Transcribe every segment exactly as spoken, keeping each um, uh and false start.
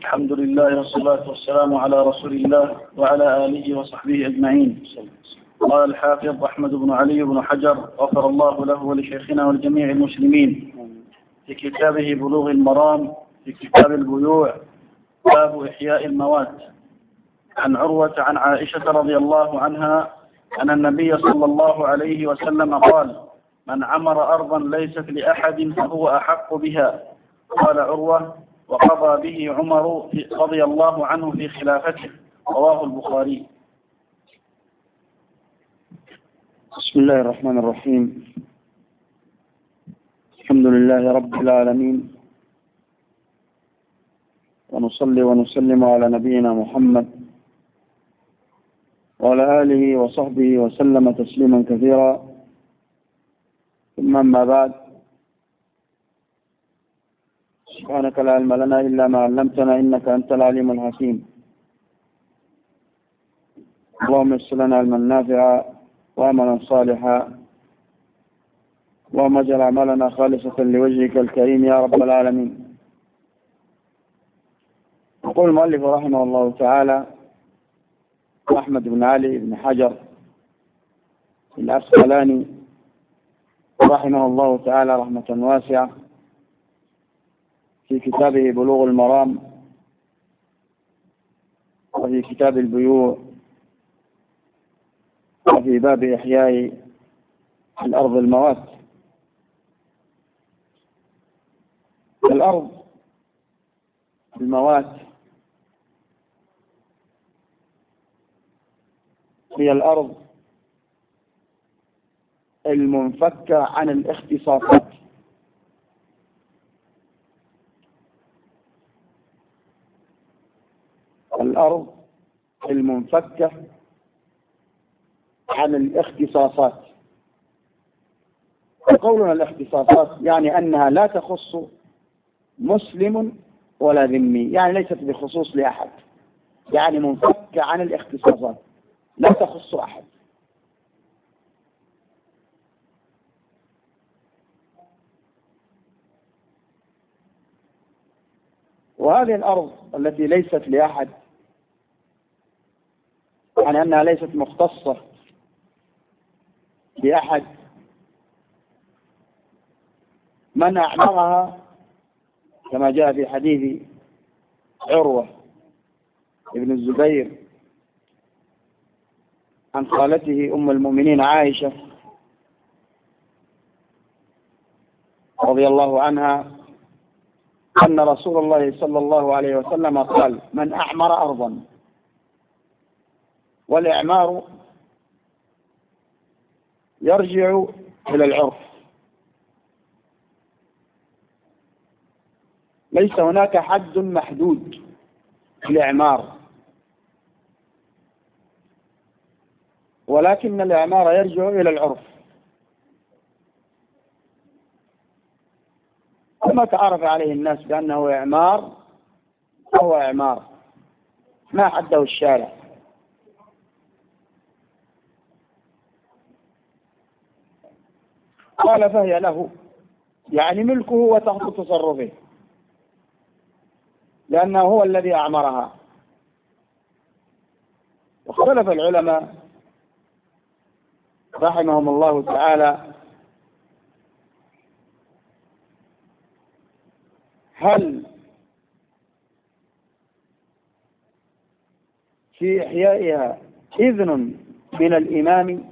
الحمد لله والصلاة والسلام على رسول الله وعلى آله وصحبه أجمعين. قال الحافظ أحمد بن علي بن حجر غفر الله له ولشيخنا ولجميع المسلمين في كتابه بلوغ المرام في كتاب البيوع باب إحياء الموات عن عروة عن عائشة رضي الله عنها أن النبي صلى الله عليه وسلم قال: من عمر أرضا ليست لأحد فهو أحق بها. قال عروة: وقضى به عمر رضي الله عنه في خلافته. رواه البخاري. بسم الله الرحمن الرحيم. الحمد لله رب العالمين، ونصلي ونسلم على نبينا محمد وعلى آله وصحبه وسلم تسليما كثيرا، ثم أما بعد، سبحانك لا علم لنا إلا ما علمتنا إنك أنت العليم الحكيم. اللهم يسر لنا علما نافعا وعملا صالحا، اللهم اجعل أعمالنا خالصة لوجهك الكريم يا رب العالمين. يقول المؤلف رحمه الله تعالى أحمد بن علي بن حجر العسقلاني رحمه الله تعالى رحمة واسعة في كتابه بلوغ المرام وفي كتاب البيوع وفي باب إحياء الأرض الموات. الأرض الموات هي الأرض المنفكة عن الاختصاصات، الأرض المنفكة عن الاختصاصات. وقولنا الاختصاصات يعني أنها لا تخص مسلم ولا ذمي، يعني ليست بخصوص لأحد، يعني منفكة عن الاختصاصات لا تخص أحد. وهذه الأرض التي ليست لأحد يعني أنها ليست مختصة بأحد، من أعمرها كما جاء في حديث عروة ابن الزبير عن خالته أم المؤمنين عائشة رضي الله عنها أن رسول الله صلى الله عليه وسلم قال: من أعمر أرضا، والإعمار يرجع إلى العرف، ليس هناك حد محدود للإعمار، ولكن الإعمار يرجع إلى العرف، وما تعرف عليه الناس بأنه إعمار فهو إعمار، ما حده الشارع. قال: فهي له، يعني ملكه وتحت تصرفه، لأنه هو الذي أعمرها. واختلف العلماء رحمهم الله تعالى هل في إحيائها إذن من الإمام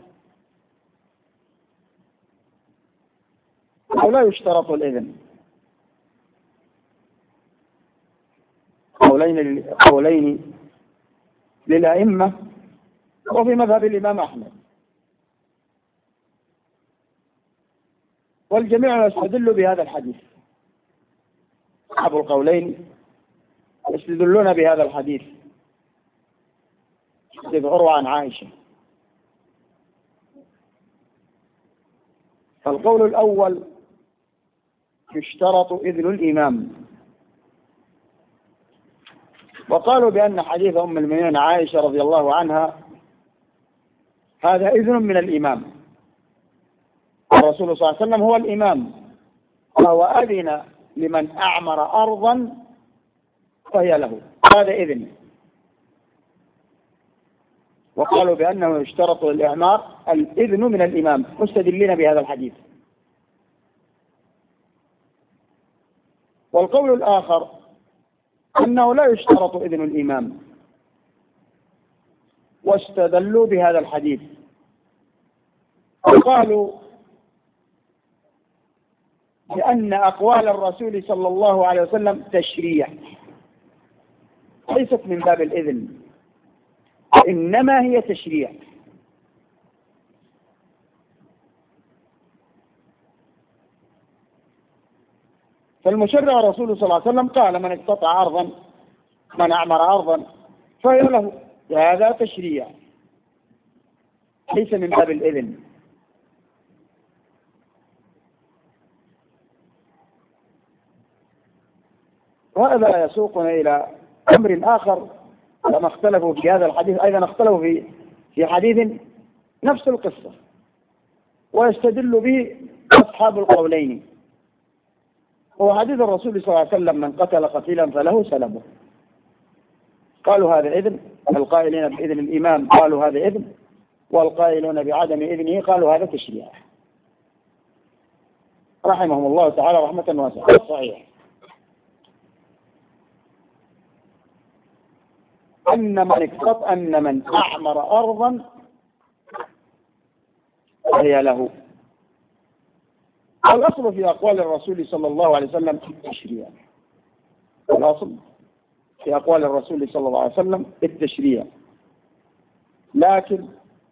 أو لا يشترط الإذن؟ قولين قولين للأئمة وفي مذهب الإمام أحمد، والجميع يستدل بهذا الحديث. أصحاب القولين يستدلون بهذا الحديث، حديث عروة عن عائشة. فالقول الأول يشترط إذن الإمام، وقالوا بأن حديث أم المؤمنين عائشة رضي الله عنها هذا إذن من الإمام، الرسول صلى الله عليه وسلم هو الإمام، فهو أذن لمن أعمر أرضا فهي له، هذا إذن. وقالوا بأنه يشترط للإعمار الإذن من الإمام، مستدلين بهذا الحديث. والقول الآخر أنه لا يشترط إذن الإمام، واستدلوا بهذا الحديث وقالوا بأن أقوال الرسول صلى الله عليه وسلم تشريع، ليست من باب الإذن، إنما هي تشريع. فالمشرع الرسول صلى الله عليه وسلم قال: من اقتطع أرضا، من أعمر أرضا فهي له، هذا تشريع ليس من باب الإذن. وهذا يسوقنا إلى أمر آخر، لما اختلفوا في هذا الحديث أيضا اختلفوا في في حديث نفس القصة، ويستدل به أصحاب القولين. هو حديث الرسول صلى الله عليه وسلم: من قتل قتيلا فله سلبه. قالوا هذا إذن، القائلين بإذن الإمام قالوا هذا إذن، والقائلون بعدم إذنه قالوا هذا تشريع، رحمهم الله تعالى رحمة واسعة. صحيح أن من اقتطع أن من أعمر أرضا هي له. الأصل في أقوال الرسول صلى الله عليه وسلم التشريع، الأصل في أقوال الرسول صلى الله عليه وسلم التشريع، لكن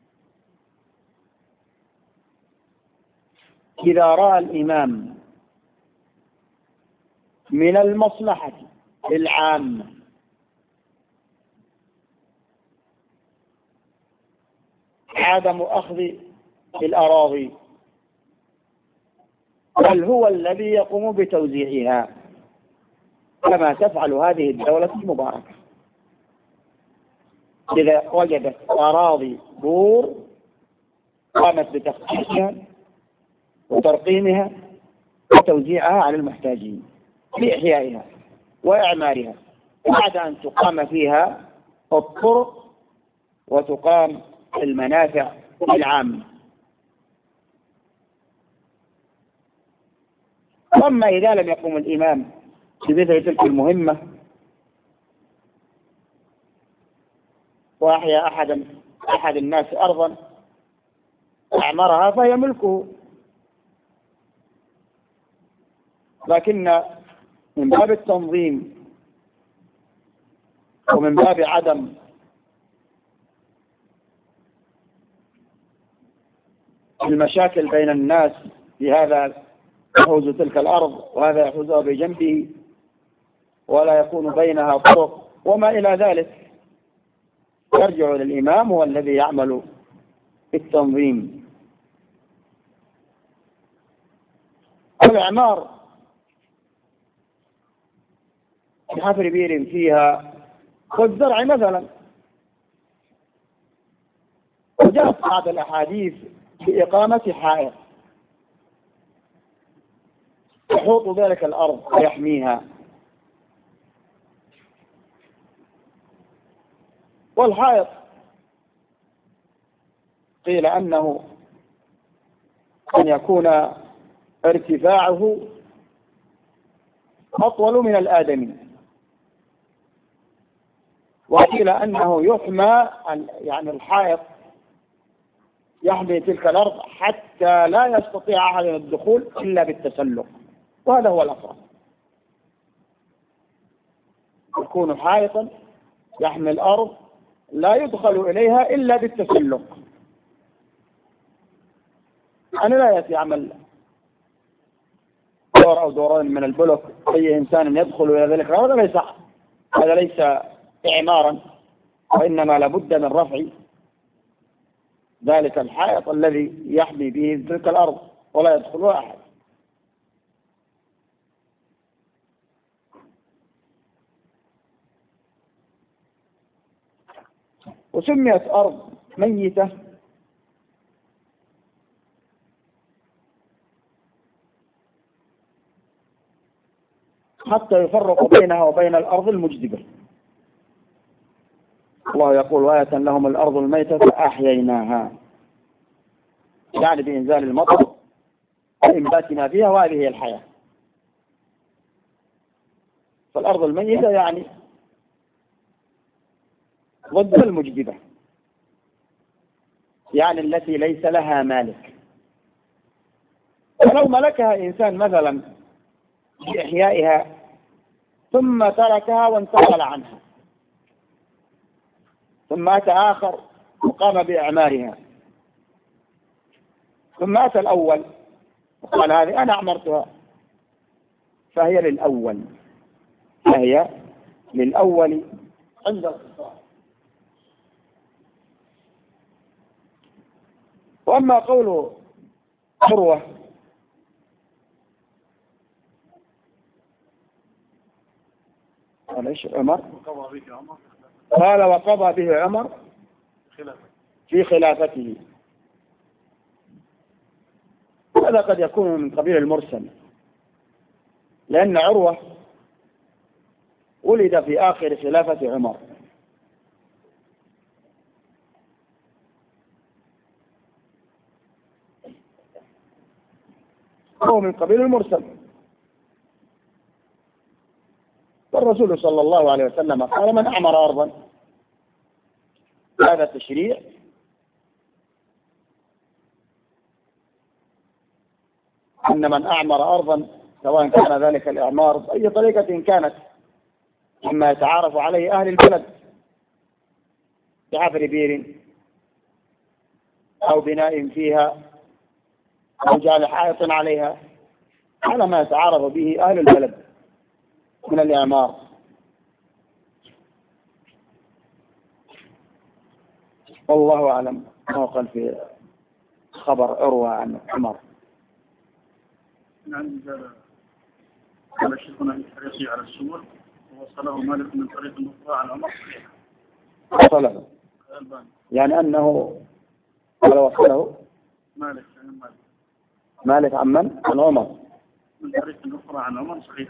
إذا رأى الإمام من المصلحة العامة عدم أخذ الأراضي، بل هو الذي يقوم بتوزيعها، كما تفعل هذه الدولة المباركة. إذا وجدت أراضي بور قامت بتخصيصها وترقيمها وتوزيعها على المحتاجين لإحيائها وإعمارها، بعد أن تقام فيها الطرق وتقام المنافع العامة. أما إذا لم يقوم الإمام بمثل تلك المهمة وأحيا أحد أحد الناس أرضا أعمرها فهي ملكه، لكن من باب التنظيم ومن باب عدم المشاكل بين الناس، في هذا يحوز تلك الأرض وهذا يحوزها بجنبه ولا يكون بينها طرق وما إلى ذلك، يرجع للإمام هو الذي يعمل التنظيم. الإعمار بحفر بير فيها والزرع مثلا، وجاءت بعض الأحاديث بإقامة حائط يحوط ذلك الأرض ويحميها. والحائط قيل أنه أن يكون ارتفاعه أطول من الآدمي، وقيل أنه يحمى، يعني الحائط يحمي تلك الأرض حتى لا يستطيع أحد الدخول إلا بالتسلق، وهذا هو الأفضل، يكون حائطا يحمي الأرض لا يدخل إليها إلا بالتسلق. أنا لا يأتي عمل دور أو دورين من البلوك أي إنسان يدخل إلى ذلك، هذا ليس هذا ليس إعمارا، وإنما لابد من رفع ذلك الحائط الذي يحمي به تلك الأرض ولا يدخلها أحد. وسميت أرض ميتة حتى يفرق بينها وبين الأرض المجدبة. الله يقول وآية لهم الأرض الميتة فأحييناها، يعني بإنزال المطر وإنباتنا فيها، وهذه هي الحياة. فالأرض الميتة يعني ضد المجدبة، يعني التي ليس لها مالك. ولو ملكها إنسان مثلا بإحيائها ثم تركها وانتقل عنها، ثم أتى آخر وقام بإعمارها، ثم أتى الأول وقال هذه أنا أعمرتها، فهي للأول، فهي للأول عند الخطاب. وأما قوله عروة قال عمر قال وقضى به عمر في خلافته، هذا قد يكون من قبيل المرسل، لأن عروة ولد في آخر خلافة عمر، هو من قبيل المرسل. والرسول صلى الله عليه وسلم قال من أعمر أرضا، هذا تشريع أن من أعمر أرضا سواء كان ذلك الإعمار بأي طريقة كانت، مما يتعارف عليه أهل البلد بعفر بير أو بناء فيها أو جعل حائط عليها، على ما يتعارف به أهل البلد من الإعمار. والله أعلم ما قال في خبر عروة عن عمر. نعم. قال شيخنا في طريقه على السور ووصله مالك من طريق أخرى عن عمر. وصله يعني أنه قال وصله مالك مالك مالك عن من؟ عن عمر من طريق أخرى عن عمر صحيح.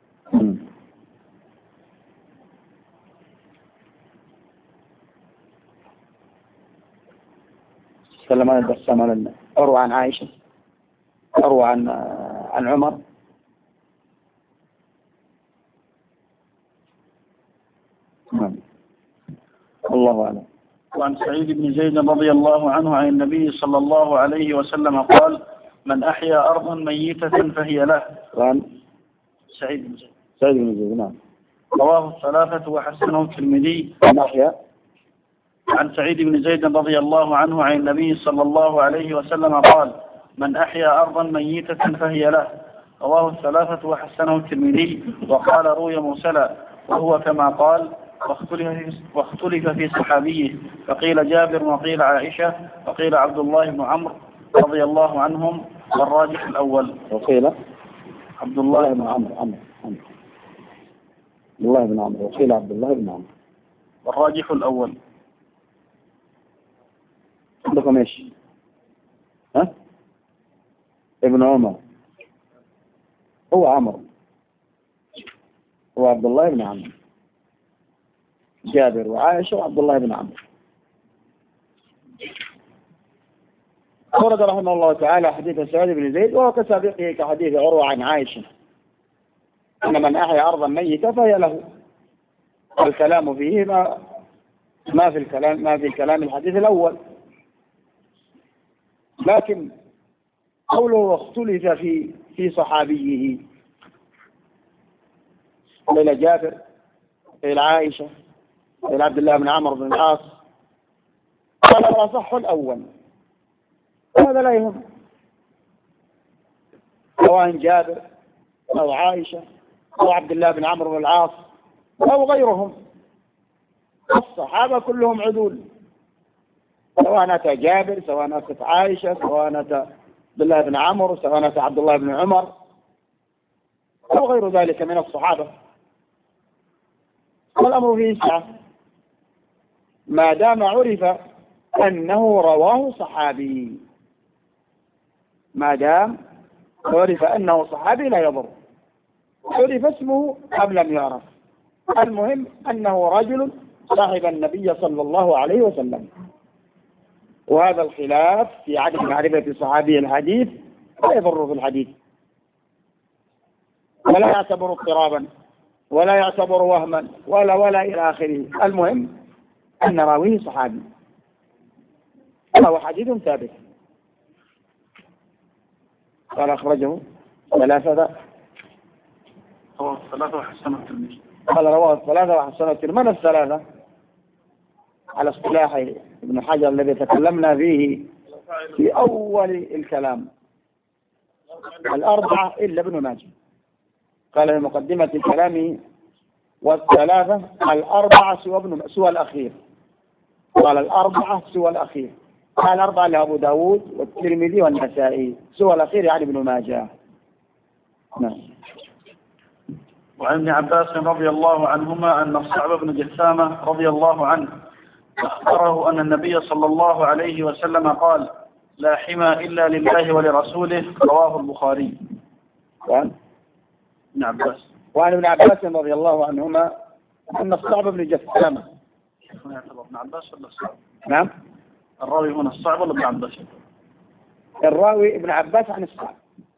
تكلم عن البسام عن عروة عن عائشة، عروة عن عن عمر. نعم الله أعلم. وعن سعيد بن زيد رضي الله عنه عن النبي صلى الله عليه وسلم قال من أحيا أرضا ميتة فهي له. وعن سعيد بن زيد سعيد بن زيد نعم. رواه الثلاثة وحسنه الترمذي. من أحيا عن سعيد بن زيد رضي الله عنه عن النبي صلى الله عليه وسلم قال من أحيا أرضا ميتة فهي له. رواه الثلاثة وحسنه الترمذي. وقال روي مرسلا وهو كما قال، واختلف في صحابيه، فقيل جابر وقيل عائشة وقيل عبد الله بن عمرو رضي الله عنهم، والراجح الأول. وقيل عبد الله بن عمرو عمرو عبد الله بن عمرو وقيل عبد الله بن عمرو، والراجح الأول. عندكم ايش؟ ها؟ ابن عمر هو عمرو، هو عبد الله بن عمرو، جابر وعائشة وعبد الله بن عمرو. ورد رحمه الله تعالى حديث سعيد بن زيد وهو كسابقه كحديث عروة عن عائشة أن من أحيا أرضا ميتة فهي له. الكلام فيه ما ما في الكلام ما في الكلام الحديث الأول، لكن قوله اختلف في في صحابيه، قيل جابر قيل عائشة قيل عبد الله بن عمرو بن العاص، قال الأصح الأول، هذا لا يهم سواء جابر أو عائشة أو عبد الله بن عمرو بن العاص أو غيرهم، الصحابة كلهم عدول، سواء أتى جابر سواء أتت عائشة سواء أتى عبد الله بن عمرو سواء أتى عبد الله بن عمر أو غير ذلك من الصحابة. والأمر فيه سعة ما دام عرف أنه رواه صحابي، ما دام عرف أنه صحابي لا يضر. عرف اسمه أم لم يعرف. المهم أنه رجل صاحب النبي صلى الله عليه وسلم. وهذا الخلاف في عدم معرفة صحابي الحديث لا يضر في الحديث، ولا يعتبر اضطرابا، ولا يعتبر وهما، ولا ولا إلى آخره. المهم أن راويه صحابي، وهو حديث ثابت. قال أخرجه ثلاثة، رواه الثلاثة وحسن الترمذي. قال رواه الثلاثة وحسن الترمذي. من الثلاثة على اصطلاح ابن حجر الذي تكلمنا فيه في أول الكلام؟ الأربعة إلا ابن ماجه. قال في مقدمة كلامه والثلاثة الأربعة سوى ابن سوى الأخير. قال الأربعة سوى الأخير. قال الأربعة لأبو داود والترمذي والنسائي، سوى الأخير يعني ابن ماجه. نعم. وعن ابن عباس رضي الله عنهما أن الصعب بن جثامة رضي الله عنه أخبره أن النبي صلى الله عليه وسلم قال: لا حمى إلا لله ولرسوله. رواه البخاري. وعن ابن عباس وعن ابن عباس رضي الله عنهما أن الصعب بن جثامة. يعتبر ابن عباس ولا الصعب؟ نعم. الراوي هنا الصعب ولا ابن عباس؟ الراوي ابن عباس عن الصعب،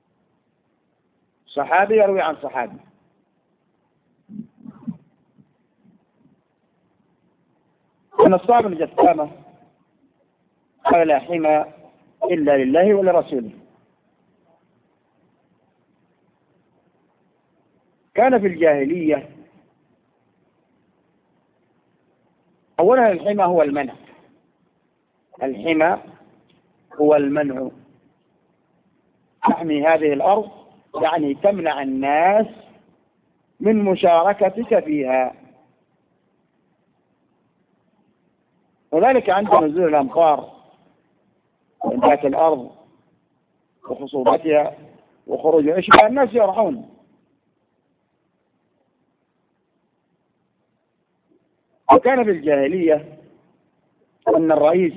صحابي يروي عن صحابي. أن الصعب بن جثامة قال: لا حمى إلا لله ولرسوله. كان في الجاهلية أولا الحمى هو المنع، الحمى هو المنع. تحمي هذه الأرض يعني تمنع الناس من مشاركتك فيها. وذلك عند نزول الأمطار وإنبات الأرض وخصوبتها وخروج عشبها الناس يرعون. وكان في الجاهلية أن الرئيس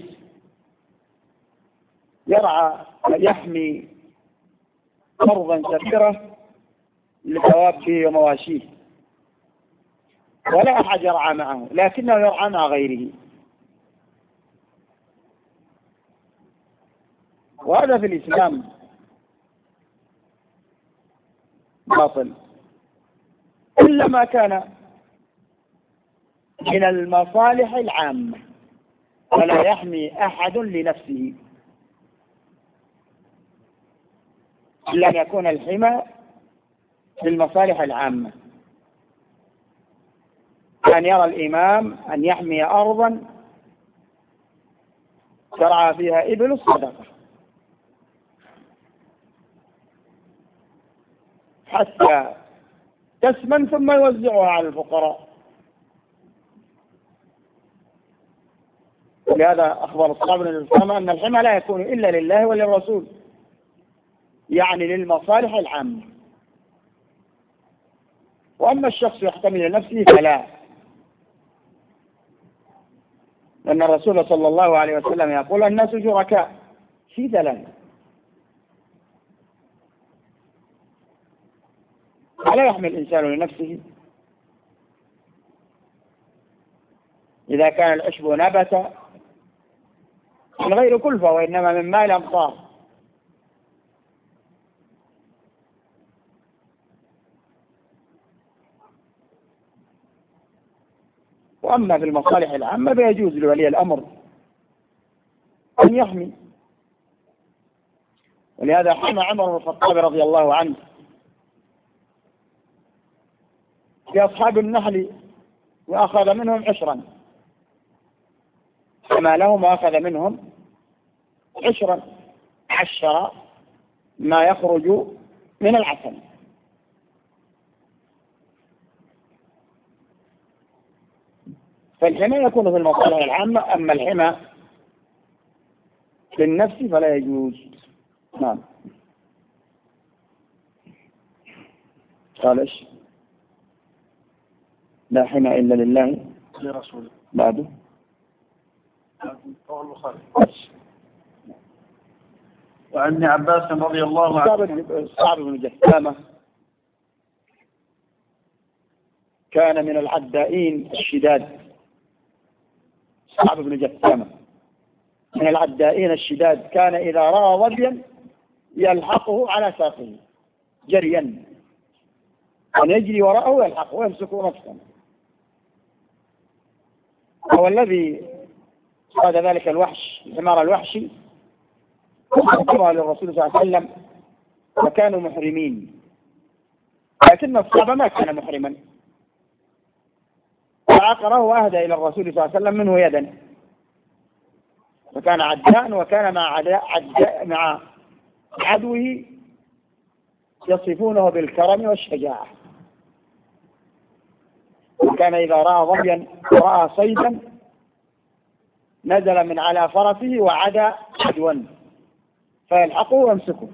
يرعى يحمي أرضا كثيرة لدوابه ومواشيه، ولا أحد يرعى معه، لكنه يرعى مع غيره. وهذا في الإسلام باطل إلا ما كان من المصالح العامة، ولا يحمي أحد لنفسه، إلا أن يكون الحمى للمصالح العامة. أن يرى الإمام أن يحمي أرضا ترعى فيها إبل الصدقة حتى تسمن ثم يوزعها على الفقراء. ولهذا أخبر الصحابة بن جثامة أن الحمى لا يكون إلا لله وللرسول، يعني للمصالح العامة. وأما الشخص يحتمي لنفسه فلا، لأن الرسول صلى الله عليه وسلم يقول: الناس شركاء في ثلاثة. ولا يحمي الإنسان لنفسه إذا كان العشب نبت من غير كلفة وإنما من ماء الأمطار. وأما في المصالح العامة فيجوز لولي الأمر أن يحمي. ولهذا حمى عمر بن الخطاب رضي الله عنه في أصحاب النحل وأخذ منهم عشرا، حمى لهم وأخذ منهم عشرا، عشر ما يخرج من العسل. فالحمى يكون في المصالح العامة، أما الحمى للنفس فلا يجوز. نعم. قال ايش؟ لا حمى إلا لله لرسوله. بعده رواه البخاري. وعن ابن عباس رضي الله عنه صعب بن جثامة كان من العدائين الشداد، صعب بن جثامة من العدائين الشداد، كان إذا رأى ظبيا يلحقه على ساقه جريا، أن يجري وراءه ويلحقه ويمسكه نفسه. هو الذي صاد ذلك الوحش الحمار الوحشي وقرأ للرسول صلى الله عليه وسلم، وكانوا محرمين، لكن الصحابة ما كان محرما، فعقره وأهدى إلى الرسول صلى الله عليه وسلم منه يدا، فكان عداء، وكان مع عداء عداء مع عدوه يصفونه بالكرم والشجاعة. وكان إذا رأى ظبيا ورأى صيدا نزل من على فرسه وعدا عدوا فيلحقه ويمسكه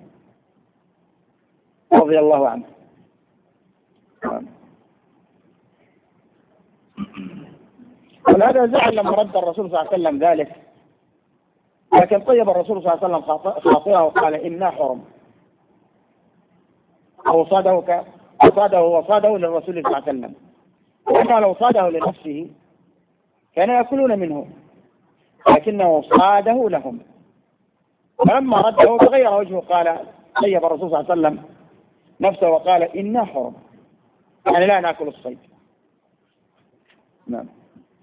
رضي الله عنه. ولهذا زعل لما رد الرسول صلى الله عليه وسلم ذلك، لكن طيب الرسول صلى الله عليه وسلم خاطره وقال إنا حرم، أو صاده صاده وصاده للرسول صلى الله عليه وسلم، وما لو صاده لنفسه كان يأكلون منه، لكنه صاده لهم. فلما رده تغير وجهه، قال طيب الرسول صلى الله عليه وسلم نفسه وقال إنا حرم، يعني لا نأكل الصيد. نعم.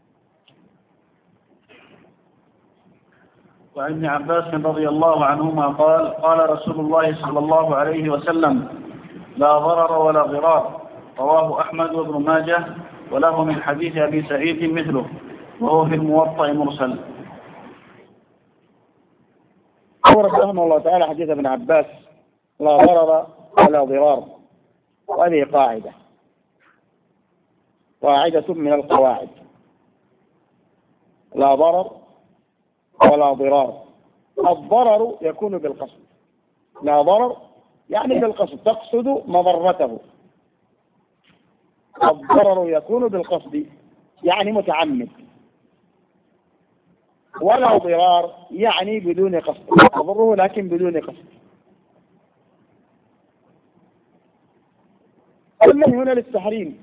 وعن ابن عباس رضي الله عنهما قال قال رسول الله صلى الله عليه وسلم لا ضرر ولا ضرار، رواه أحمد وابن ماجه، وله من حديث أبي سعيد مثله، وهو في الموطأ مرسل. أورد رحمه الله تعالى حديث ابن عباس لا ضرر ولا ضرار، وهذه قاعدة قاعدة من القواعد، لا ضرر ولا ضرار. الضرر يكون بالقصد، لا ضرر يعني بالقصد، تقصد مضرته. الضرر يكون بالقصد يعني متعمد، ولا ضرار يعني بدون قصد، تضره لكن بدون قصد. النهي هنا للتحريم،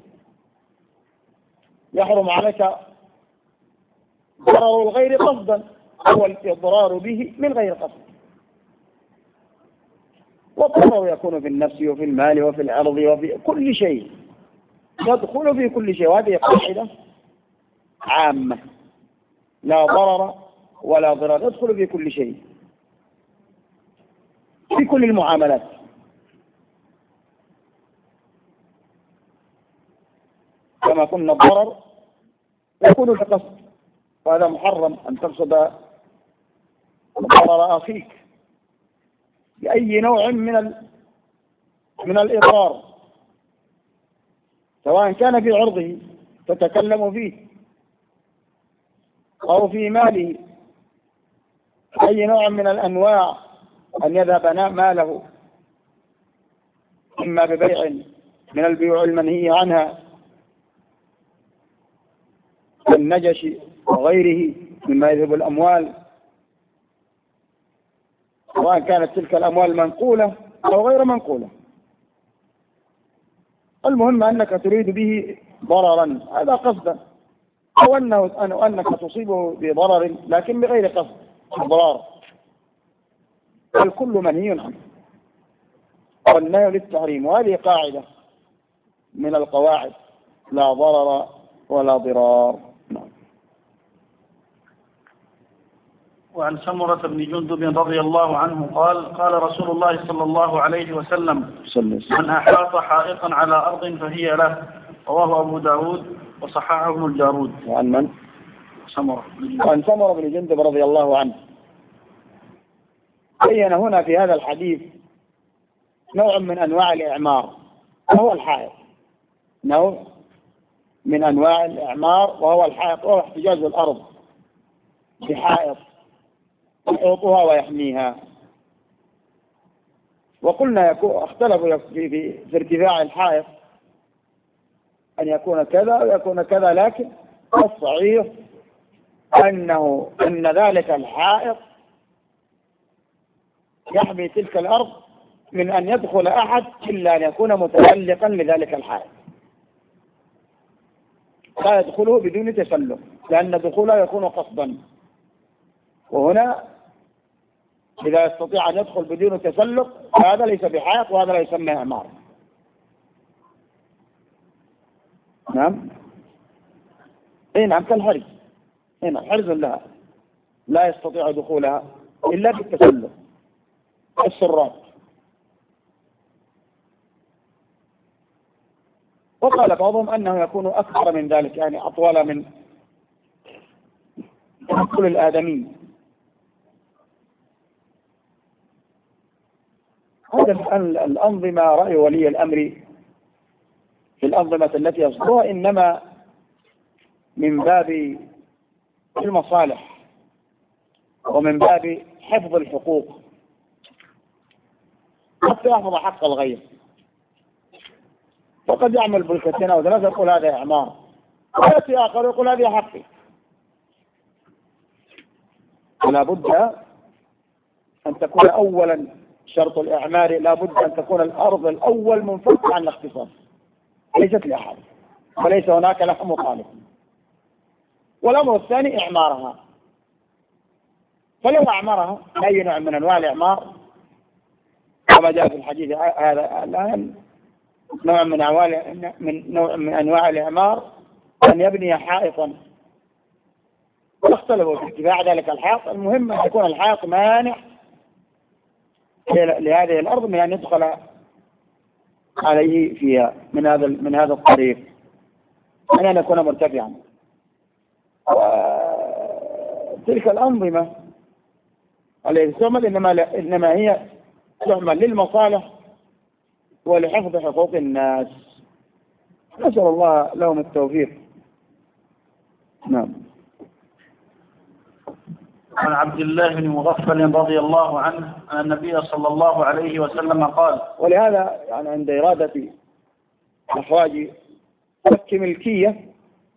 يحرم عليك ضرر الغير قصدا هو الإضرار به من غير قصد. والضرر يكون في النفس وفي المال وفي العرض وفي كل شيء، يدخل في كل شيء، وهذه قاعدة عامة، لا ضرر ولا ضرر، يدخل في كل شيء في كل المعاملات. كما قلنا الضرر يكون بقصد، وهذا محرم أن تقصد ضرر أخيك بأي نوع من من الإضرار، سواء كان في عرضه تتكلم فيه أو في ماله، أي نوع من الأنواع أن يذهب ماله، إما ببيع من البيوع المنهي عنها النجش وغيره مما يذهب الأموال، سواء كانت تلك الأموال منقولة أو غير منقولة. المهم أنك تريد به ضررا، هذا قصدا، أو أنه أنك تصيبه بضرر لكن بغير قصد إضرار، الكل منهي عنه، والنهي للتحريم. وهذه قاعدة من القواعد، لا ضرر ولا ضرار. وعن سمرة بن جندب رضي الله عنه قال قال رسول الله صلى الله عليه وسلم من أحاط حائطا على أرض فهي له، رواه أبو داود وصححه ابن الجارود. وعن من؟ سمرة. وعن سمرة بن جندب رضي الله عنه بين هنا في هذا الحديث نوع من أنواع الإعمار وهو الحائط، نوع من أنواع الإعمار وهو الحائط، وهو احتجاز الأرض بحائط يحوطها ويحميها. وقلنا يكون اختلفوا في, في, في ارتفاع الحائط أن يكون كذا ويكون كذا، لكن الصحيح أنه أن ذلك الحائط يحمي تلك الأرض من أن يدخل أحد إلا أن يكون متعلقا لذلك الحائط. لا يدخله بدون تسلق، لأن دخوله يكون قصدا. وهنا إذا يستطيع أن يدخل بدون تسلق هذا ليس بحائط، وهذا لا يسمى إعمار. نعم. اي نعم، كالحرز. اي نعم، حرز لها لا يستطيع دخولها إلا بالتسلق السرات. وقال بعضهم أنه يكون أكثر من ذلك، يعني أطول من كل الآدمي. هذا الأنظمة رأي ولي الأمر في الأنظمة التي يصدرها إنما من باب المصالح ومن باب حفظ الحقوق، حتى يحفظ حق الغير. وقد يعمل بالكتين أو ثلاثة يقول هذا إعمار، ويأتي آخر يقول هذه حقي. ولا بد أن تكون أولا شرط الإعمار، لا بد أن تكون الأرض الأول منفك عن الاختصاص، ليست لأحد وليس هناك له مخالف. والأمر الثاني إعمارها، فلو أعمرها أي نوع من أنواع الإعمار كما جاء في الحديث هذا الآن، نوع من أنواع من نوع من أنواع الإعمار أن يبني حائطا، واختلفوا في اتباع ذلك الحائط. المهم أن يكون الحائط مانع لهذه الأرض من أن يدخل عليه فيها من هذا من هذا الطريق، من أن يكون مرتفعا. وتلك الأنظمة التي تعمل إنما إنما هي تعمل للمصالح ولحفظ حقوق الناس. نسأل الله لهم التوفيق. نعم. عن عبد الله بن مغفل رضي الله عنه أن النبي صلى الله عليه وسلم قال. ولهذا يعني عند إرادة إخراج حق ملكية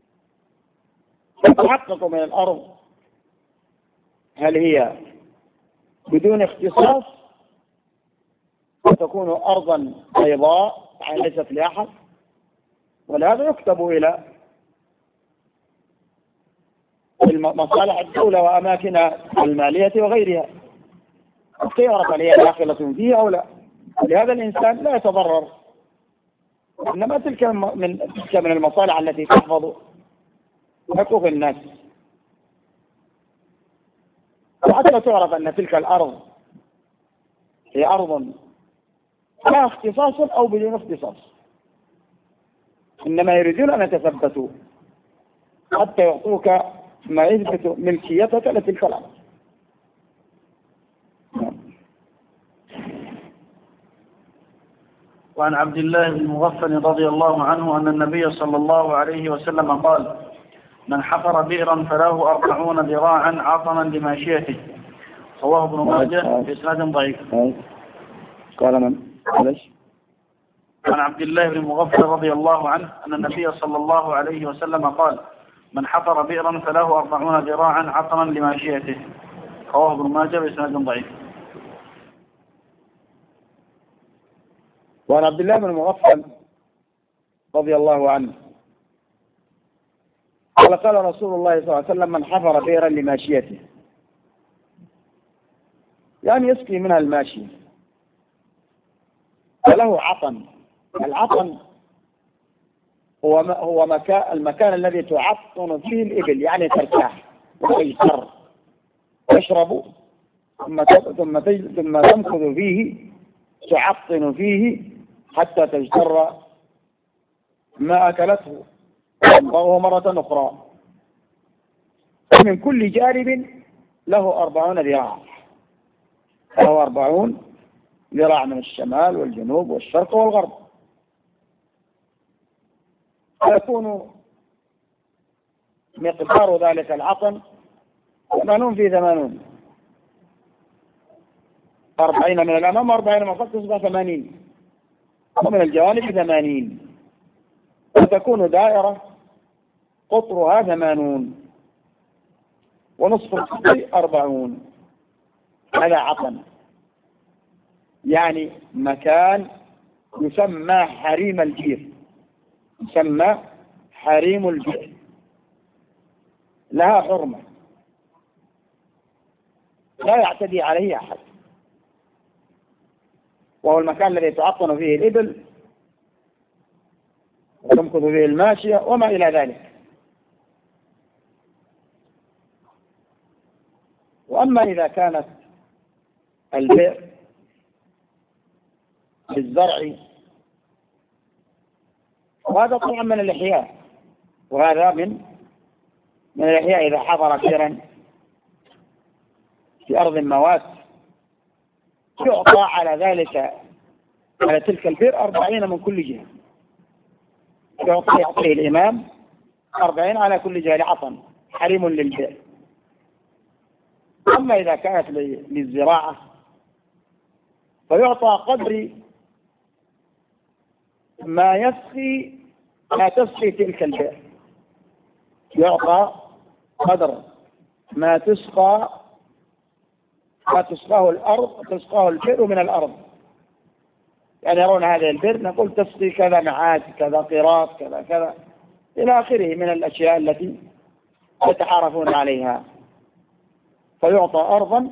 تتحقق من الأرض هل هي بدون اختصاص وتكون أرضا بيضاء يعني ليست لأحد، ولهذا يكتب إلى مصالح الدولة وأماكنها المالية وغيرها حتى يعرف هل هي داخلة فيها أو لا. ولهذا الإنسان لا يتضرر، إنما تلك من تلك من المصالح التي تحفظ حقوق الناس، وحتى تعرف أن تلك الأرض هي أرض لا اختصاص أو بدون اختصاص، إنما يريدون أن يتثبتوا حتى يعطوك ما يثبت ملكيتك لتلك الأرض. وعن عبد الله بن مغفل رضي الله عنه أن النبي صلى الله عليه وسلم قال: من حفر بئرا فله أربعون ذراعا عطنا لماشيته. رواه ابن ماجه بإسناد ضعيف. قال من؟ ليش؟ عن عبد الله بن مغفل رضي الله عنه أن النبي صلى الله عليه وسلم قال: من حفر بئرا فله أربعون ذراعا عطنا لماشيته. رواه ابن ماجه بإسناد ضعيف. وعن عبد الله بن مغفل رضي الله عنه قال: قال رسول الله صلى الله عليه وسلم: من حفر بئرا لماشيته، يعني يسقي منها الماشي، فله عطن. العطن هو هو مكان المكان الذي تعطن فيه الإبل، يعني ترتاح وتجتر تشرب ثم ثم ثم تمكث فيه، تعطن فيه حتى تجتر ما أكلته وهو مرة أخرى. من كل جانب له أربعون ذراع، له أربعون ذراع من الشمال والجنوب والشرق والغرب. فيكون مقدار ذلك العطن ثمانون في ثمانين، أربعين من الأمام وأربعين من الخلف تصبح ثمانين، ومن الجوانب ثمانين، وتكون دائرة قطرها ثمانون ونصف القطر أربعون. هذا عطن، يعني مكان يسمى حريم الجير، يسمى حريم البئر لها حرمة لا يعتدي عليه أحد، وهو المكان الذي تعطن فيه الإبل وتمكث فيه الماشية وما إلى ذلك. وأما إذا كانت البئر بالزرع وهذا طبعا من الإحياء، وهذا من من الإحياء إذا حضر بئرا في أرض موات يعطى على ذلك على تلك البئر أربعين من كل جهة، يعطي يعطيه الإمام أربعين على كل جهة لعطن حريم للبئر. أما إذا كانت للزراعة فيعطى قدر ما يسقي ما تسقي تلك البئر، يعطى قدر ما تسقى ما تسقاه الأرض تسقاه البئر من الأرض. يعني يرون هذه البئر نقول تسقي كذا معاد كذا قيراط كذا كذا إلى آخره من الأشياء التي يتعارفون عليها، فيعطى أرضا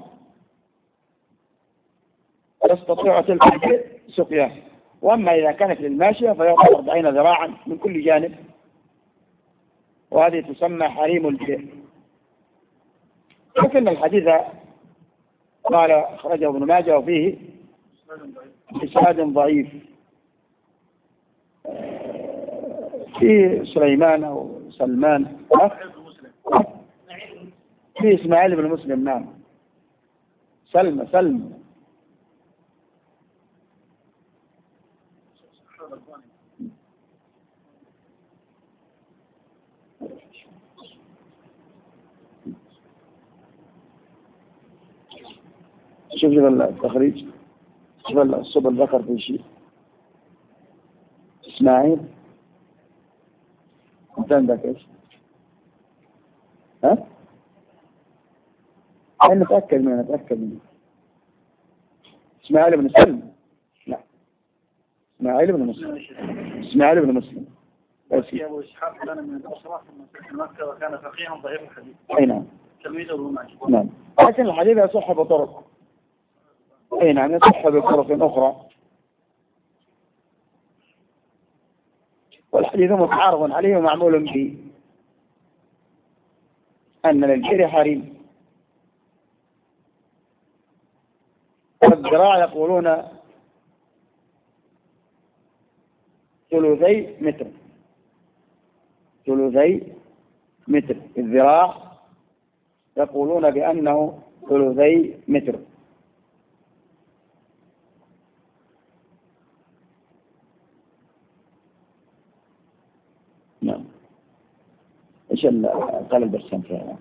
يستطيع تلك البئر سقياه. وأما إذا كانت للماشية فيعطى أربعين ذراعا من كل جانب، وهذه تسمى حريم البئر. لكن الحديث قال أخرجه ابن ماجه وفيه إسناد ضعيف في سليمان أو سلمان في إسماعيل بن مسلم. نعم سلم سلم شوف شوف التخريج، شوف الصبر ذكر في شيء إسماعيل أنت عندك إيش؟ ها؟ أنا نتأكد منه نتأكد منه إسماعيل بن سلم. لا إسماعيل بن مسلم إسماعيل بن مسلم. أبو إسحاق كان من البصرة ثم مكة وكان فقيها ضعيف الحديث. أي نعم تلميذه ابن ماجه. نعم لكن الحديث يصح بطرق. أي نعم يصح بطرق أخرى، والحديث متعارض عليه ومعمول به أن للبئر حريم. والذراع يقولون ثلثي متر ثلثي متر الذراع يقولون بأنه ثلثي متر. نعم ايش قال البرسام فيها؟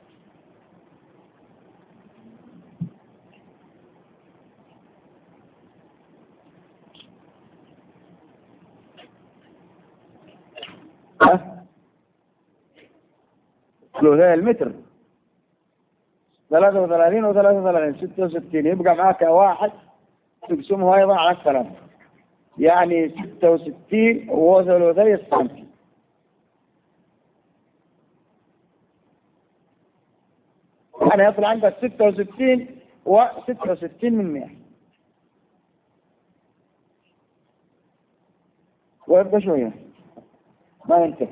ها ثلثي المتر ثلاثة وثلاثين وثلاثة وثلاثين ستة وستين، يبقى معك واحد تقسمه أيضا على الثلاثة، يعني ستة وستين وثلثي السنتي. يعني يطلع عندك ستة وستين وستة وستين من مئة، ويبقى شوية ما ينتهي.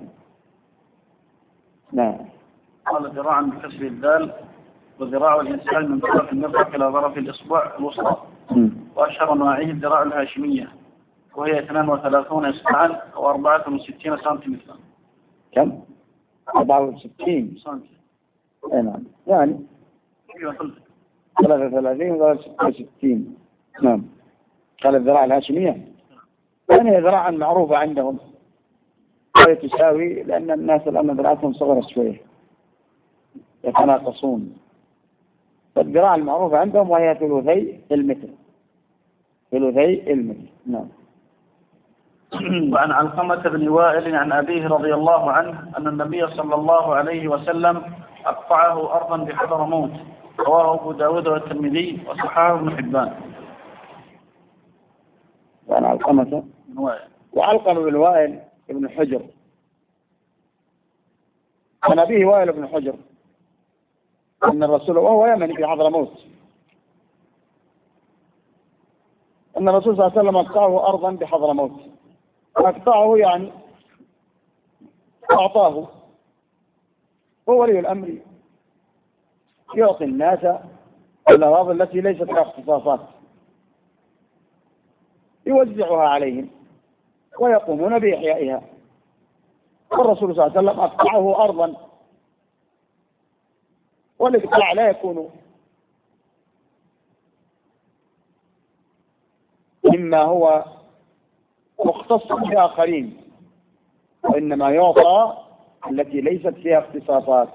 نعم قال ذراعا بكسر الدال، وذراع الإنسان من طرف المرفق إلى طرف الإصبع الوسطى، وأشهر أنواعه الذراع الهاشمية وهي اثنان وثلاثون إصبعا وأربعة وستين سنتيمترا. كم؟ أربعة وستين سنتي. أي نعم يعني ثلاثة وثلاثين وثلاثة ستة وستين. نعم قال الذراع الهاشمية يعني ذراعا معروفة عندهم وهي تساوي، لأن الناس الآن ذراعهم صغرت شوية يتناقصون، فالذراع المعروفة عندهم وهي ثلثي المتر ثلثي المتر. نعم. وعن علقمة بن وائل عن أبيه رضي الله عنه أن النبي صلى الله عليه وسلم أقطعه أرضا بحضرموت، رواه أبو داود والترمذي وصححه ابن حبان. وعن علقمة بن وائل وعلقمة بن وائل ابن حجر عن أبيه وائل بن حجر أن الرسول وهو يمني في حضرموت أن الرسول صلى الله عليه وسلم أقطعه أرضا بحضرموت، أقطعه يعني أعطاه، هو ولي الأمر يعطي الناس الأراضي التي ليست لها اختصاصات يوزعها عليهم ويقومون بإحيائها، والرسول صلى الله عليه وسلم أقطعه أرضا، والإقطاع لا يكون مما هو مختص بآخرين، وإنما يعطى التي ليست فيها اختصاصات.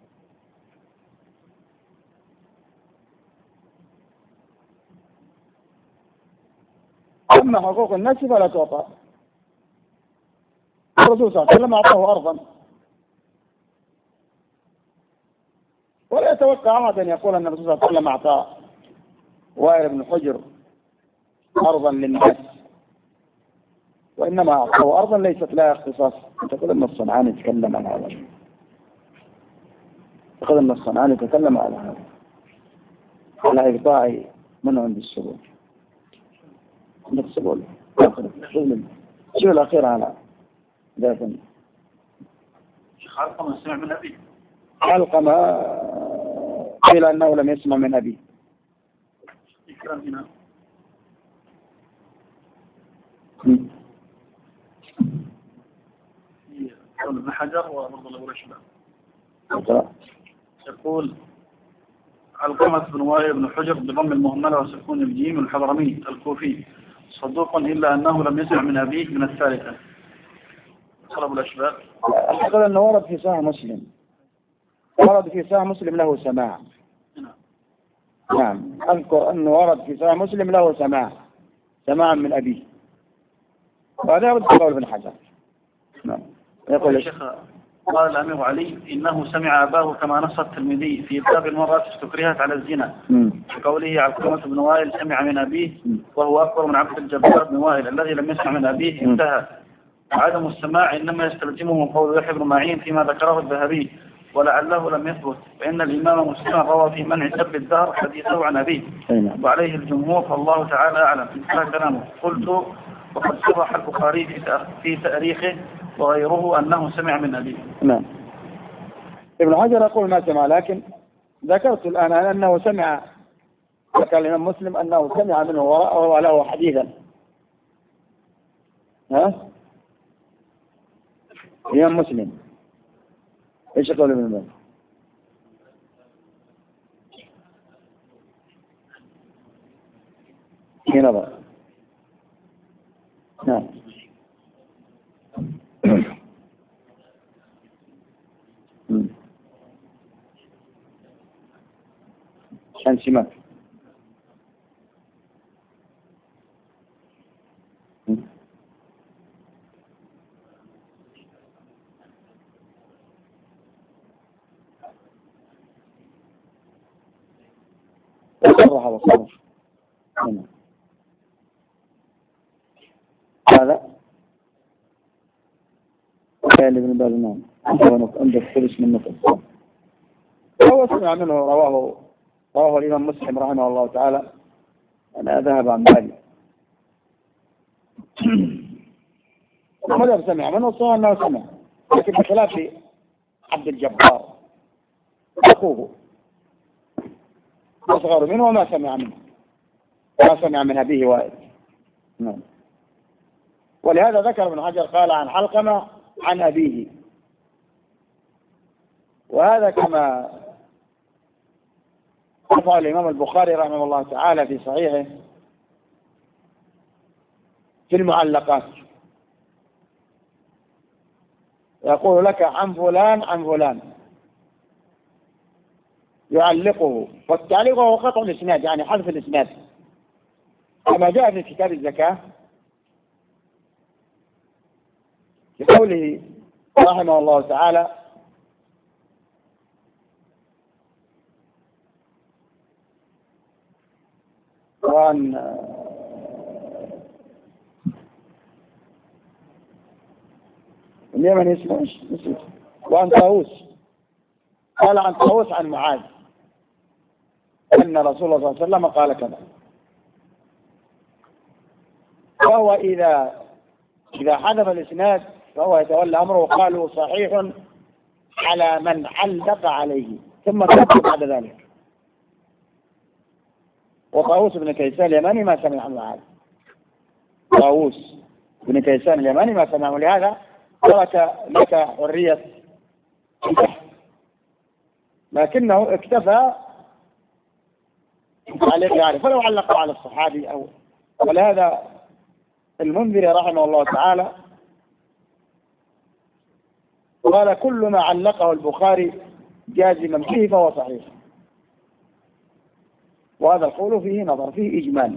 أما حقوق الناس فلا تعطى. الرسول صلى الله عليه وسلم أعطاه أرضا، ولا يتوقع أحد أن يقول أن الرسول صلى الله عليه وسلم أعطى وائل بن حجر أرضا للناس، وإنما أعطاه أرضا ليست لها اختصاص. تقول أن الصنعاني يتكلم عن هذا، تقول أن الصنعاني يتكلم عن هذا على إقطاع من عند السبل، عند السبل شو الأخير على ذات علقمة سمع من أبيه. علقمة قيل أنه لم يسمع من أبيه. الكلام هنا يقول ابن حجر وبرضه له رشبة يقول علقمة بن وائل بن حجر بضم المهملة وسكون الجيم الحضرمي الكوفي صدوق إلا أنه لم يسمع من أبيه من الثالثة. طلب الأشباب. أعتقد أنه ورد في صحيح مسلم، ورد في صحيح مسلم له سماع. نعم أذكر أنه ورد في صحيح مسلم له سماع، سماع من أبيه، وهذا يرد قول ابن حجر. نعم. يقول الشيخ قال الأمير علي إنه سمع أباه كما نص الترمذي في باب المرأة استكرهت على الزنا بقوله علقمة بن وائل سمع من أبيه وهو أكبر من عبد الجبار بن وائل الذي لم يسمع من أبيه. انتهى. عدم السماع إنما يستلزمه قول يحيى بن معين فيما ذكره الذهبي ولعله لم يثبت، فإن الإمام مسلم روى في منع سب الدهر حديثه عن أبيه وعليه الجمهور، فالله تعالى أعلم. انتهى كلامه. قلت وقد صرح البخاري في تاريخه وغيره أنه سمع من أبيه. نعم. ابن حجر يقول ما سمع، لكن ذكرت الآن أنه سمع، ذكر الإمام مسلم أنه سمع منه وراءه وله حديثا. ها؟ الإمام مسلم ايش يقول ابن باز؟ في نظر. نعم. عن سماك. صرح وصرف. هذا قال ابن باز نعم عندك فلس من نطق. هو سمع منه رواه رواه الإمام مسلم رحمه الله تعالى. أنا ذهب عن بالي ماذا سمع منه؟ صار أنه سمع، لكن بخلاف عبد الجبار أخوه أصغر منه وما سمع منه، ما سمع من أبيه وائل. نعم. ولهذا ذكر ابن حجر قال عن علقمة عن أبيه، وهذا كما رفع الإمام البخاري رحمه الله تعالى في صحيحه في المعلقات، يقول لك عن فلان عن فلان يعلقه، والتعليق هو قطع الإسناد يعني حذف الإسناد، كما جاء في كتاب الزكاة في قوله رحمه الله تعالى وعن اليمن اسمه وعن طاووس قال عن طاووس عن معاذ أن رسول الله صلى الله عليه وسلم قال كذا. فهو إذا إذا حذف الإسناد فهو يتولى أمره، وقالوا صحيح على من علق عليه، ثم كتب بعد ذلك. وطاووس بن كيسان اليماني ما سمع عن معاذ، طاووس بن كيسان اليماني ما سمع، ولهذا ترك لك حرية البحث، لكنه اكتفى عليه يعني، فلو علق على الصحابي أو. ولهذا المنذري رحمه الله تعالى قال كل ما علقه البخاري جازما به فهو صحيح، وهذا القول فيه نظر، فيه إجمال.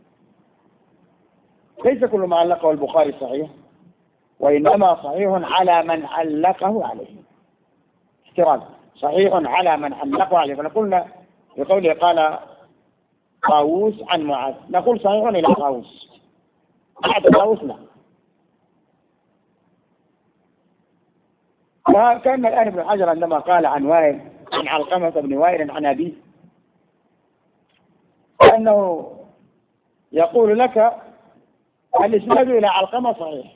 ليس كل ما علقه البخاري صحيح، وإنما صحيح على من علقه عليه، احتراز، صحيح على من علقه عليه. فنقولنا بقوله قال طاووس عن معاذ، نقول صحيح إلى طاووس، بعد طاووس لا. وكان الآن ابن حجر عندما قال عن وائل عن علقمة بن وائل عن أبيه، أنه يقول لك الإسناد إلى علقمة صحيح،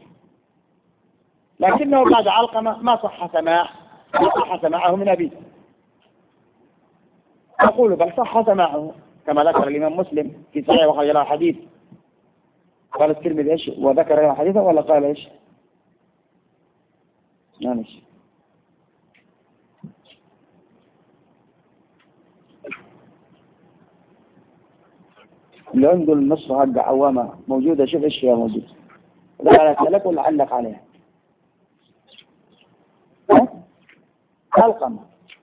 لكنه بعد علقمة ما صح سماع ما صح سماعه من أبيه. أقول بل صح سماعه كما ذكر الإمام مسلم في صحيح وخرج له حديث. قال الترمذي ايش وذكر له حديثا ولا قال ايش؟ ماشي. اللي عنده النص حق عوامة موجودة، شوف ايش فيها موجود. قالت لك ولا علق عليها؟ علقمة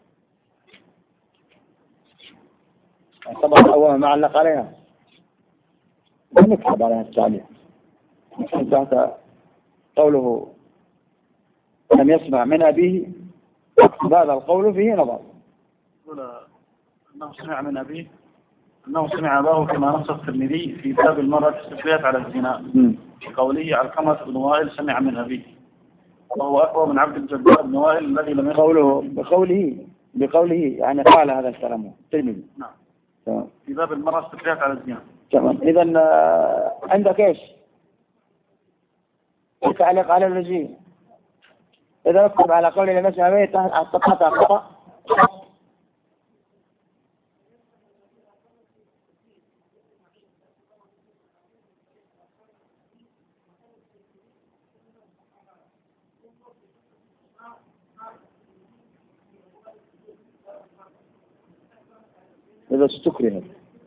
طبعا عوامة ما علق عليها، ونكتب عليها التعليق تحت قوله لم يسمع من أبيه، هذا القول فيه نظر. أنه سمع من أبيه، أنه سمع أباه كما نص الترمذي في باب المرأة استفيت على الزنا بقوله علقمة بن وائل سمع من أبيه، وهو أقوى من عبد الجبار بن وائل الذي لم قوله بقوله بقوله يعني قال هذا الكلام الترمذي. نعم تمام. في باب المرأة استفيت على الزنا. تمام. إذا عندك إيش؟ تعليق على الرجيم. إذا اكتب على قول لم يسمع به تحت خطأ. إذا استكره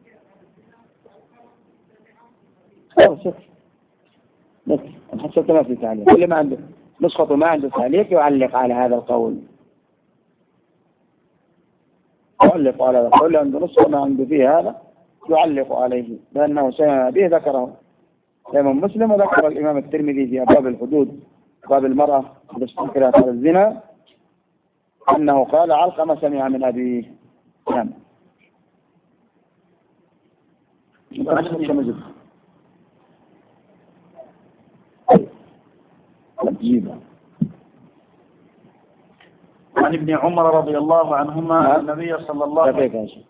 أو سكر بس حسبت ما في تعليق، اللي ما عنده نسخة ما عنده تعليق يعلق على هذا القول، يعلق على هذا القول. عنده نسخة ما عنده فيه هذا يعلق عليه، لأنه سمع به ذكره الإمام مسلم وذكر الإمام الترمذي في باب الحدود باب المرأة إذا استكرهت على الزنا أنه قال علقمة سمع من أبيه. نعم. عن ابن عمر رضي الله عنهما أن النبي صلى الله عليه وسلم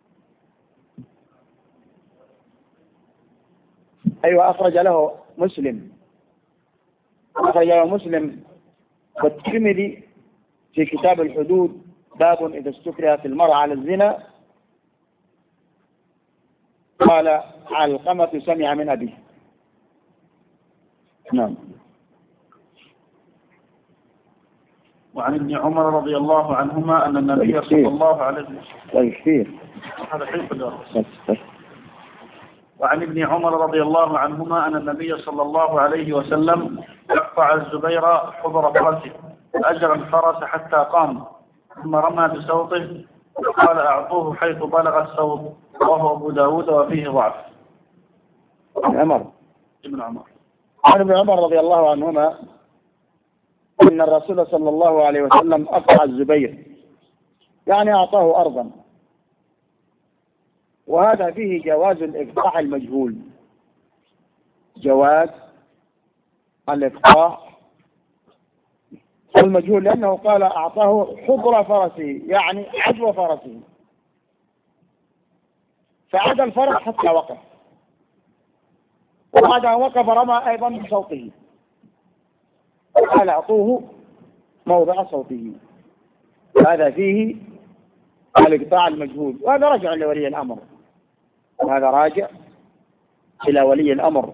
أيوة أخرج له مسلم أخرج له مسلم والترمذي في كتاب الحدود باب إذا استكرهت المرأة على الزنا قال علقمة سمع من أبيه. نعم. وعن ابن عمر رضي الله عنهما أن النبي صلى الله عليه وسلم هذا حيث وعن ابن عمر رضي الله عنهما أن النبي صلى الله عليه وسلم يقطع الزبير حبر فرسه فأجر الفرس حتى قام ثم رمى بسوطه قال أعطوه حيث بلغ السوط، وهو أبو داود وفيه ضعف. عمر ابن عمر عن ابن عمر رضي الله عنهما أن الرسول صلى الله عليه وسلم أقطع الزبير يعني أعطاه أرضا، وهذا فيه جواز الإقطاع المجهول، جواز الإقطاع المجهول لأنه قال أعطاه حضر فرسه، يعني عدو فرسه، فعاد الفرس حتى وقف، وبعد أن وقف رمى أيضا بصوته، قال أعطوه موضع صوته. هذا فيه الإقطاع المجهول، وهذا راجع لولي الأمر، وهذا راجع إلى ولي الأمر،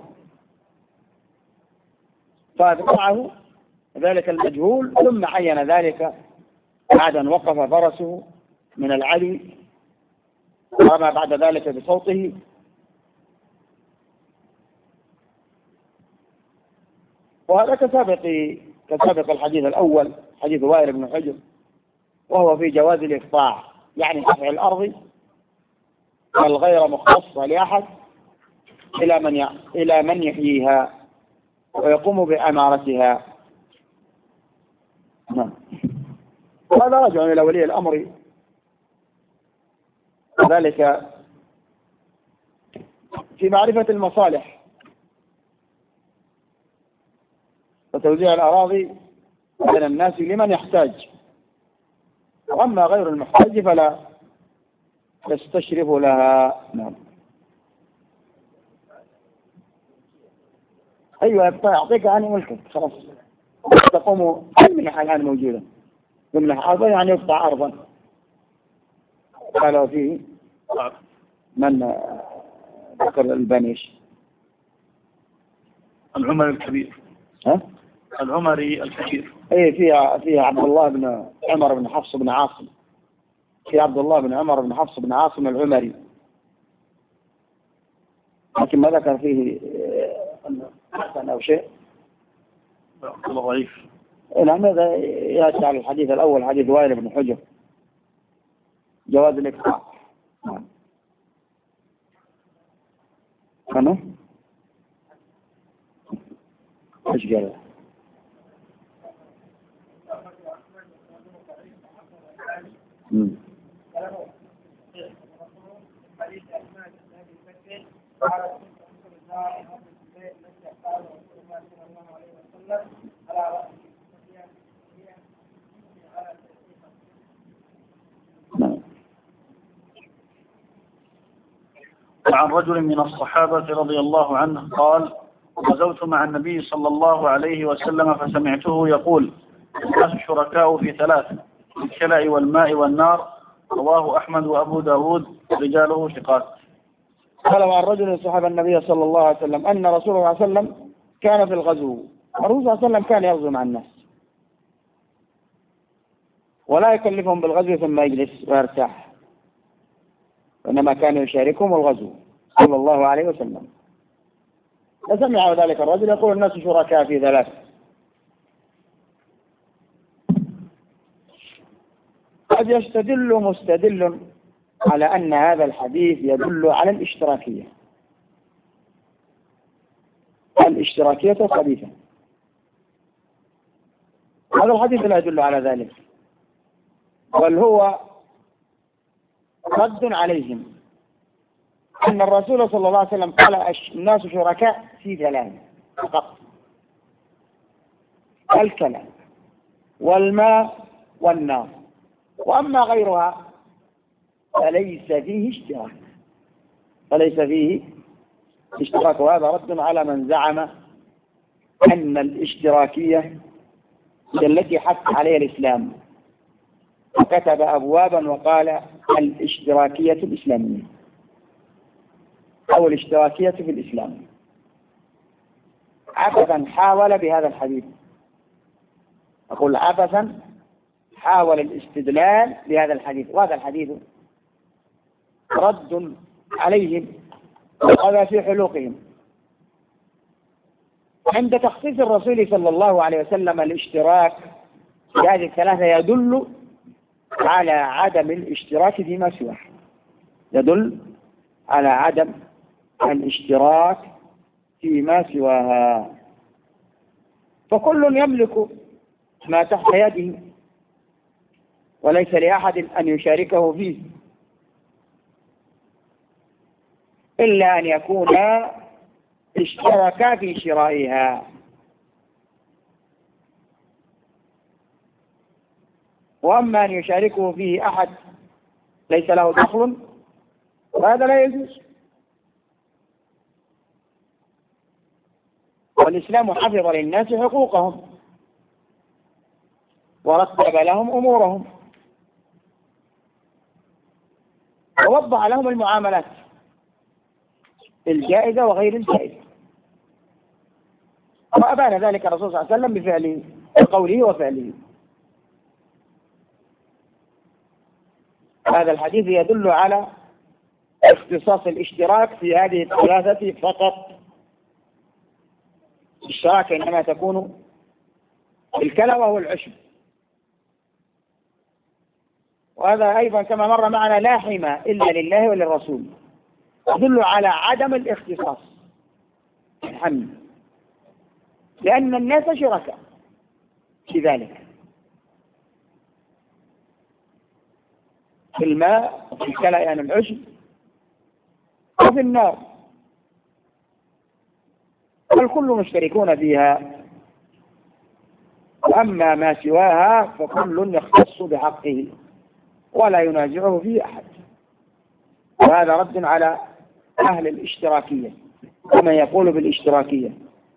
فأقطعه ذلك المجهول ثم عين ذلك بعد أن وقف فرسه من العلي، ورمى بعد ذلك بصوته، وهذا كسابق كسابق الحديث الأول حديث وائل بن حجر، وهو في جواز الإقطاع، يعني دفع الأرض الغير مختصة لأحد إلى من ي... إلى من يحييها ويقوم بأمارتها. نعم. وهذا راجع إلى ولي الأمر، ذلك في معرفة المصالح وتوزيع الأراضي بين الناس لمن يحتاج، وأما غير المحتاج فلا يستشرف لها. نعم. أيوة، يعطيك عني ملكك خلاص، تقوم المنحة الآن موجودة، يمنح أرضا يعني يقطع أرضا. قالوا فيه من ذكر البنيش؟ العمري الكبير. ها؟ العمري الكبير. ايه، فيها فيها عبد الله بن عمر بن حفص بن عاصم، في عبد الله بن عمر بن حفص بن عاصم العمري، لكن ما ذكر فيه حسن أو شيء. ضعيف. نعم، هذا يأتي على الحديث الأول حديث وائل بن حجر، جواز الإقطاع. نعم. أنا إيش قال؟ امم وعن رجل من الصحابة رضي الله عنه قال: غزوت مع النبي صلى الله عليه وسلم فسمعته يقول: الناس شركاء في ثلاث: الكلأ والماء والنار. رواه أحمد وأبو داود، رجاله ثقات. قال: وعن رجل صحاب النبي صلى الله عليه وسلم أن رسول الله صلى الله عليه وسلم كان في الغزو. الرسول صلى الله عليه وسلم كان يغزو مع الناس ولا يكلفهم بالغزو ثم يجلس ويرتاح، وإنما كان يشاركهم الغزو صلى الله عليه وسلم. فسمع ذلك الرجل يقول: الناس شركاء في ثلاث: قد يستدل مستدل على أن هذا الحديث يدل على الاشتراكية. الاشتراكية الخبيثة، هذا الحديث لا يدل على ذلك، بل هو رد عليهم أن الرسول صلى الله عليه وسلم قال: الناس شركاء في ثلاث فقط: الكلام والماء والنار، وأما غيرها فليس فيه اشتراك، فليس فيه اشتراك. وهذا رد على من زعم أن الاشتراكية هي التي حث عليها الإسلام، وكتب أبوابا وقال: الاشتراكية الإسلامية أو الاشتراكية في الإسلام، عبثا حاول بهذا الحديث. أقول عبثا حاول الاستدلال بهذا الحديث، وهذا الحديث رد عليهم وهذا في حلوقهم. عند تخصيص الرسول صلى الله عليه وسلم الاشتراك في هذه الثلاثة يدل على عدم الاشتراك فيما سواه، يدل على عدم الاشتراك فيما سواها، فكل يملك ما تحت يده وليس لأحد أن يشاركه فيه إلا أن يكونا اشتركا في شرائها. وأما أن يشاركه فيه أحد ليس له دخل فهذا لا يجوز. والإسلام حفظ للناس حقوقهم ورتب لهم أمورهم ووضع لهم المعاملات الجائزة وغير الجائزة، وأبان ذلك الرسول صلى الله عليه وسلم بفعله بقوله وفعله. هذا الحديث يدل على اختصاص الاشتراك في هذه الثلاثة فقط. الاشتراك إنما تكون الكلى والعشب، وهذا أيضا كما مر معنا لا حمى إلا لله وللرسول، يدل على عدم الاختصاص الحمي، لأن الناس شركاء في ذلك، في الماء وفي الكلى يعني العشب وفي النار، والكل مشتركون فيها. وأما ما سواها فكل يختص بحقه ولا ينازعه فيه أحد. وهذا رد على أهل الاشتراكية ومن يقول بالاشتراكية،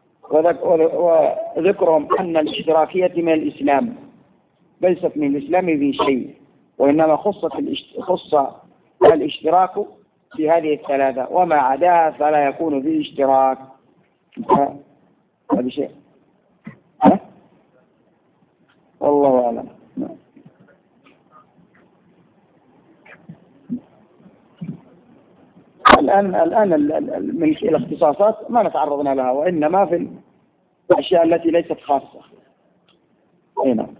وذكرهم أن الاشتراكية من الإسلام ليست من الإسلام في شيء، وإنما خصت خص الاشتراك في هذه الثلاثة، وما عداها فلا يكون فيه اشتراك. هذا شيء ها؟ والله أعلم. الآن الآن من الاختصاصات ما نتعرضنا لها، وإنما في الأشياء التي ليست خاصة. هنا